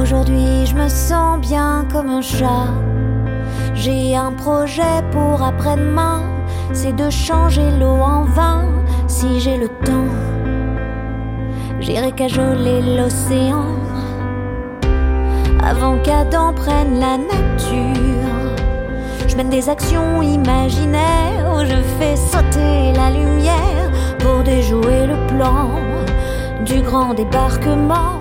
Aujourd'hui je me sens bien comme un chat. J'ai un projet pour après-demain, c'est de changer l'eau en vin. Si j'ai le temps, j'irai cajoler l'océan avant qu'Adam prenne la nature. Je mène des actions imaginaires où je fais sauter la lumière pour déjouer le plan du grand débarquement.